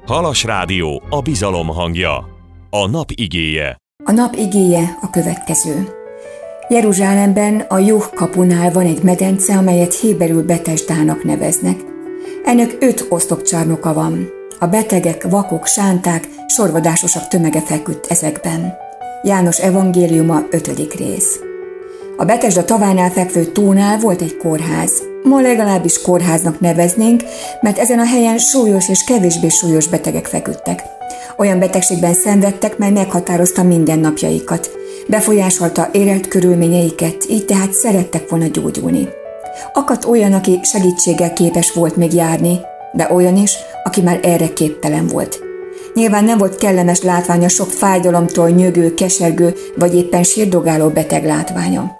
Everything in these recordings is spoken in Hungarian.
Halas Rádió, a bizalom hangja. A nap igéje. A nap igéje a következő. Jeruzsálemben a Juh kapunál van egy medence, amelyet héberül Betesdának neveznek. Ennek 5 oszlopcsarnoka van. A betegek, vakok, sánták, sorvadásosak tömege feküdt ezekben. János evangéliuma 5. rész. A Betesda tavánál fekvő tónál volt egy kórház. Ma legalábbis kórháznak neveznénk, mert ezen a helyen súlyos és kevésbé súlyos betegek feküdtek. Olyan betegségben szenvedtek, mely meghatározta mindennapjaikat. Befolyásolta életkörülményeiket, így tehát szerettek volna gyógyulni. Akadt olyan, aki segítséggel képes volt még járni, de olyan is, aki már erre képtelen volt. Nyilván nem volt kellemes látványa sok fájdalomtól nyögő, kesergő vagy éppen sírdogáló beteg látványa.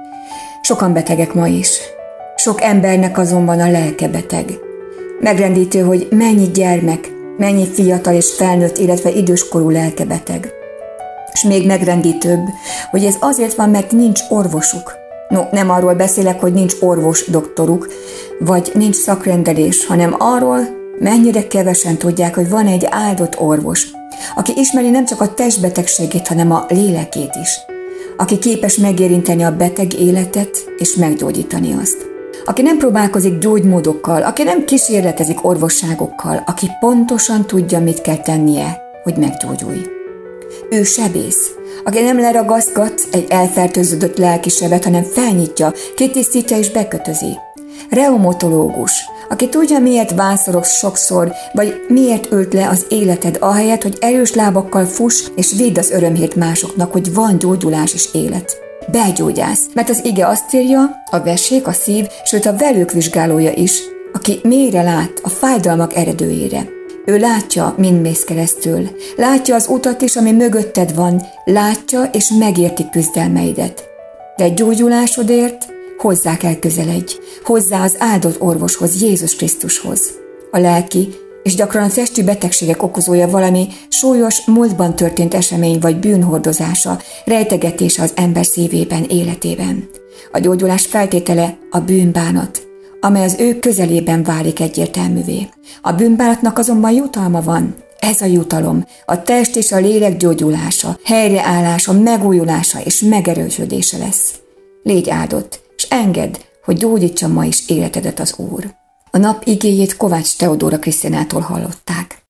Sokan betegek ma is. Sok embernek azonban a lelke beteg. Megrendítő, hogy mennyi gyermek, mennyi fiatal és felnőtt, illetve időskorú lelke beteg. És még megrendítőbb, hogy ez azért van, mert nincs orvosuk. No, nem arról beszélek, hogy nincs orvos doktoruk, vagy nincs szakrendelés, hanem arról, mennyire kevesen tudják, hogy van egy áldott orvos, aki ismeri nem csak a testbetegségét, hanem a lélekét is. Aki képes megérinteni a beteg életet és meggyógyítani azt. Aki nem próbálkozik gyógymódokkal, aki nem kísérletezik orvosságokkal, aki pontosan tudja, mit kell tennie, hogy meggyógyulj. Ő sebész, aki nem leragaszgat egy elfertőződött lelkisebet, hanem felnyitja, kitisztítja és bekötözi. Reumatológus, aki tudja, miért vászorogsz sokszor, vagy miért ölt le az életed ahelyett, hogy erős lábakkal fuss és védd az örömhírt másoknak, hogy van gyógyulás és élet. Belgyógyász, mert az ige azt írja, a vesék, a szív, sőt a velők vizsgálója is, aki mélyre lát a fájdalmak eredőjére. Ő látja, mind mész keresztül. Látja az utat is, ami mögötted van. Látja és megérti küzdelmeidet. De egy gyógyulásodért hozzá kell közeledj. Hozzá az áldott orvoshoz, Jézus Krisztushoz. A lelki és gyakran a testi betegségek okozója valami súlyos, múltban történt esemény vagy bűnhordozása, rejtegetése az ember szívében, életében. A gyógyulás feltétele a bűnbánat, amely az ő közelében válik egyértelművé. A bűnbánatnak azonban jutalma van. Ez a jutalom, a test és a lélek gyógyulása, helyreállása, megújulása és megerősödése lesz. Légy áldott, és engedd, hogy gyógyítsa ma is életedet az Úr. A nap igéjét Kovács Teodóra Krisztinától hallották.